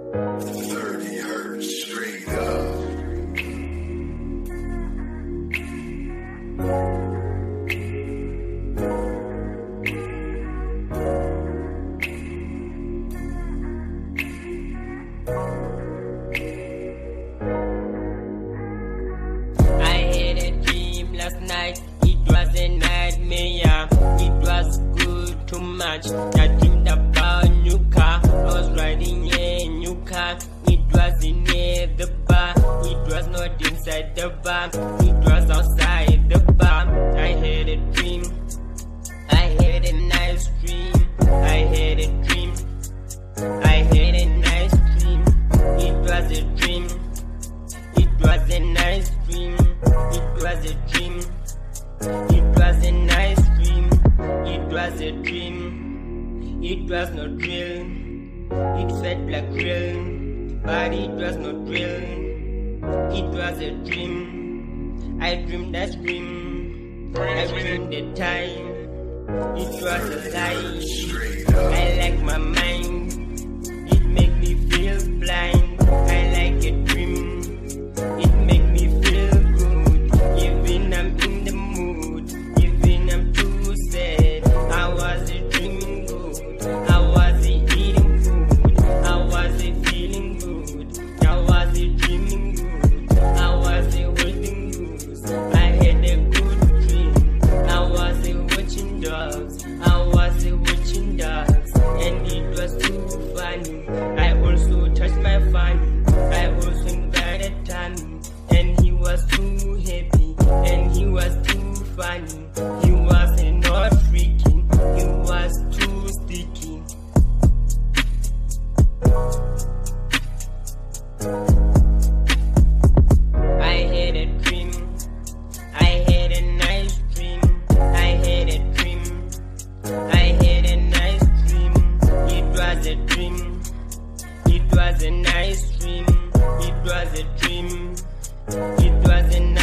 30 hertz straight up. I had a dream last night, it was a nightmare. It was good too much. I dreamed about a new car. I was riding a new car. It was in the bar. It was not inside the bar. It was outside the bar. I had a dream. I had a nice dream. I had a dream. I had a nice dream. It was a dream. It was a nice dream. It was a dream. It was a nice dream. It was a dream. It was not real. It felt like real, but it was not real. It was a dream. I dreamed that dream. I dreamed the time. It was a lie. I like my mind. It make me feel blind. I like a dream. It make me feel good. Even I'm in the mood. Even I'm too sad. I was dreaming good. I was eating food. I was feeling good. I was dreaming good. I was holding loose. I had a good dream. I was watching dogs. I was watching dogs. And it was too funny. I also touched my funny. I also invited Tommy. And he was too happy. And he was too funny. He was not freaking. He was too sticky. I had a dream. I had a nice dream. I had a dream. I had a nice dream. It was a dream. It was a nice dream. It was a dream. It was a